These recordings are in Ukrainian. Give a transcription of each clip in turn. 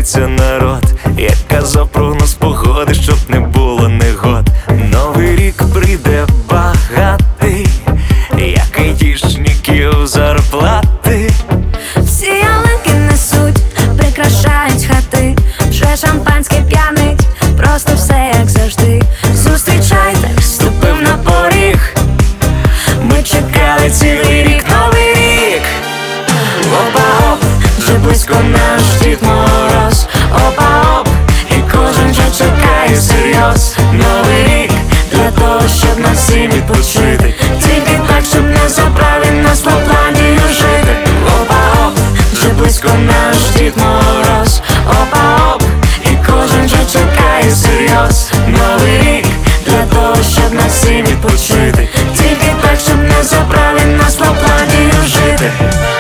сміється народ, як казав прогноз погоди, щоб не було негод. Новий рік прийде багатий, як айтішників зарплати. Всі ялинки несуть, прикрашають хати, вже шампанське п'янить, просто все як завжди. Зустрічайте, Ступив на поріг, ми чекали цілий рік, новий рік. Опа-оп, вже близько наш Дід Мороз. Опа-оп, і кожен вже чекає серйоз. Новий рік для того, щоб на всім відпочити, тільки так, щоб не забрали нас на плані жити. Опа-оп, вже близько наш Дід Мороз. Опа-оп, і кожен вже чекає серйоз. Новий рік для того, щоб на всім відпочити, тільки так, щоб не забрали нас на плані жити.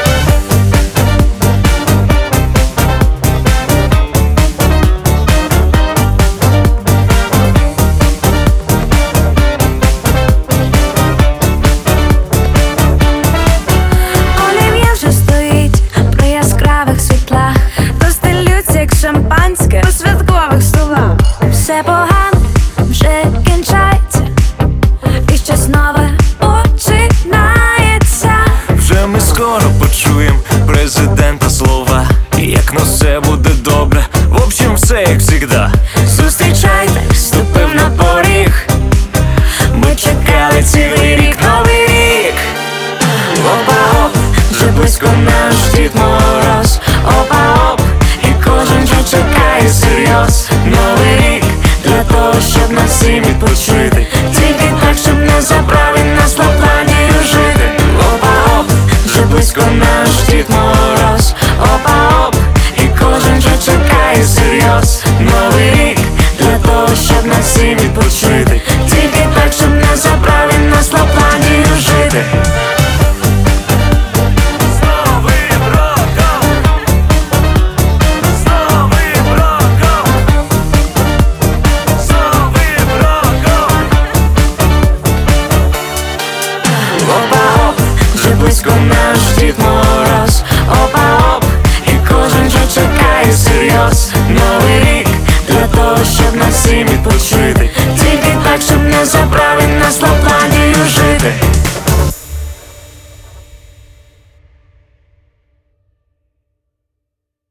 олів'є вже стоїть при яскравих світлах, розстелються як шампанське у святкових столах. Все погано вже кінчається, і щось нове починається. Вже ми скоро почуємо президента слова, як на все буде добре, в общем все як всегда. Зустрічайте, ступив на поріг, ми чекали цілий рік, новий рік. Опа-оп, вже близько наш Дід Мороз. Опа-оп, і кожен вже чекає серйоз. Новий рік для того, щоб на всім відпочити, тільки так, щоб не забрали нас на плані жити. Опа-оп, вже близько наш Дід Мороз. Опа-оп, і кожен вже чекає серйоз. Новий рік для того, щоб на всім відпочити, тільки так, щоб не забрали нас на плані жити. З Новим роком! З Новим роком! З Новим роком! Опа-оп, вже близько наш Дід Мороз. Опа-оп, і кожен вже чекає серйоз. Новий рік для того, щоб на всім відпочити, тільки так, щоб не забрати